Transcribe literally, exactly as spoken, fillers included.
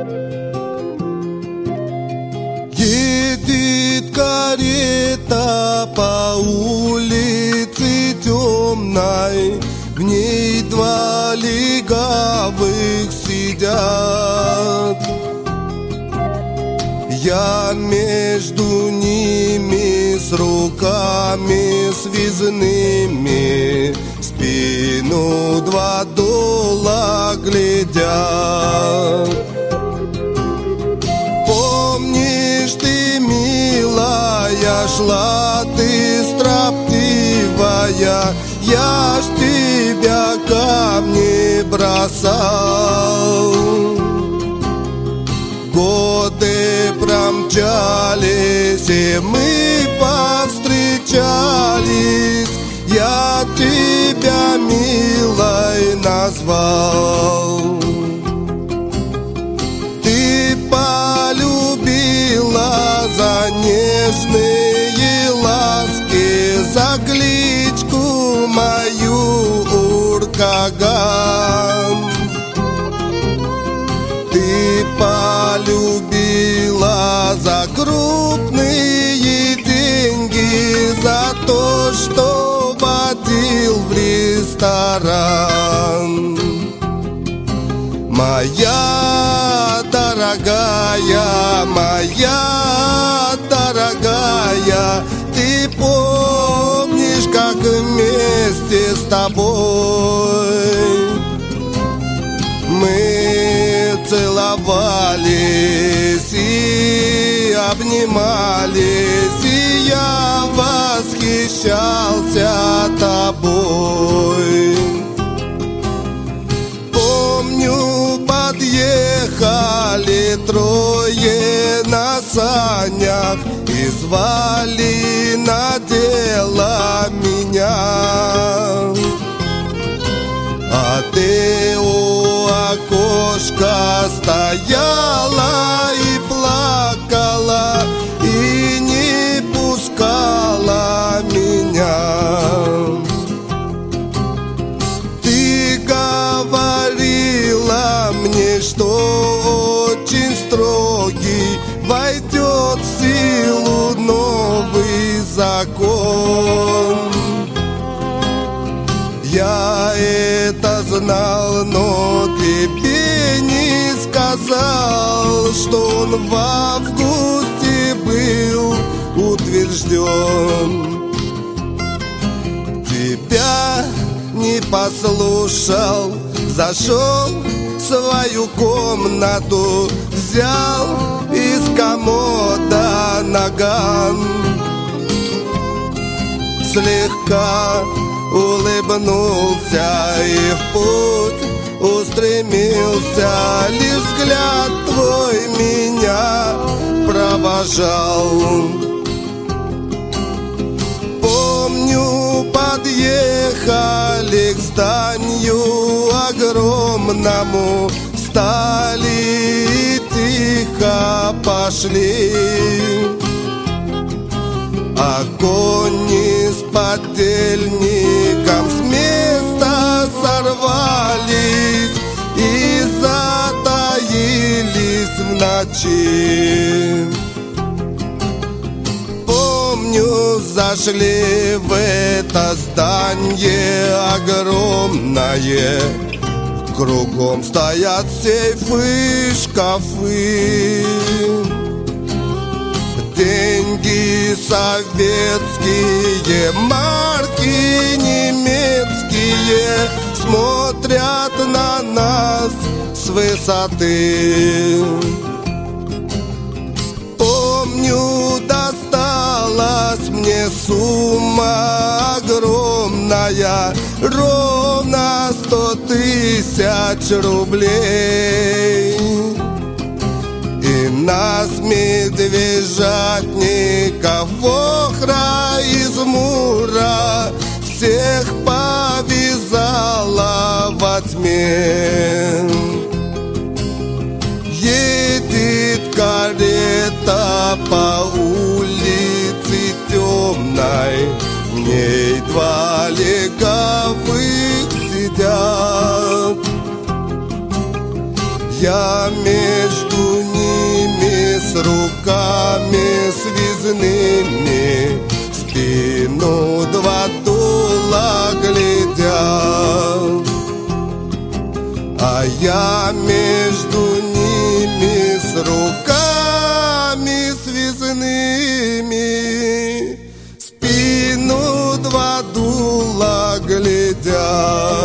Едет карета по улице темной, в ней два легавых сидят. Я между ними с руками связанными, спину два дула глядят. Помнишь ты, милая, шла ты строптивая, я ж тебя камни бросал. Годы промчались, и мы повстречались, я тебя милой назвал. Ты полюбила за нежные ласки, за кличку мою Уркаган. Ты полюбила за крупные деньги, за то, что водил в ресторан. Моя дорогая, моя дорогая, ты помнишь, как вместе с тобой мы целовались и обнимались, и я восхищался тобой. Помню, подъехали трое на санях и звали на дело меня. А ты у окошка стояла и плакала, и не пускала меня. Ты говорила мне, что очень строгий войдет в силу новый закон. Я это знал, но тебе не сказал, что он в августе был утвержден. Тебя не послушал, зашел в свою комнату, взял из комода наган. Слегка улыбнулся и в путь устремился, лишь взгляд твой меня провожал. Помню, подъехали к зданию огромному, встали и тихо пошли. А кони с подельником с места сорвались и затаились в ночи. Помню, зашли в это здание огромное, кругом стоят сейфы, шкафы. Деньги советские, марки немецкие смотрят на нас с высоты. Помню, досталась мне сумма огромная, ровно сто тысяч рублей. И нас, медвежатников, Вохра из Мура, всех повязала во тьме. Едет карета по улице темной, в ней два легавых сидят. Я между с руками связанными, спину два дула глядят, а я между ними с руками связанными, спину два дула глядят.